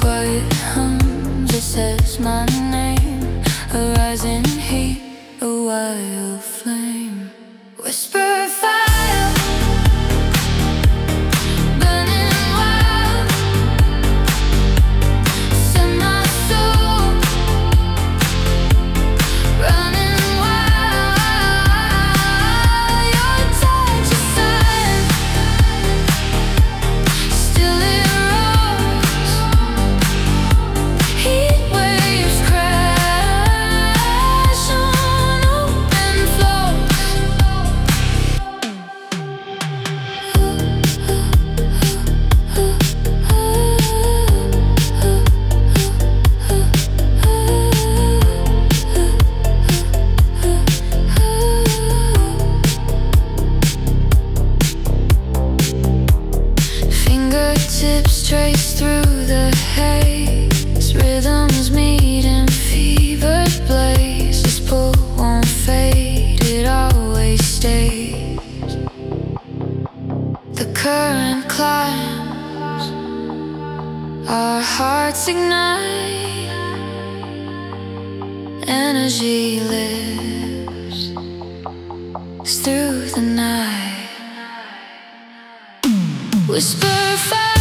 quiet hums, it says my name. A rising heat, a wild flame. Whisper fire, burning wild. Set my soul running wild. Your touch is fire, still it rolls. Heat waves crash on open floors. Fingertips trace through the haze. Rhythms meet in fevered blazes. Pull won't fade, it always stays. The current climbs, our hearts ignite. Energy lives through the night. Whisper fire.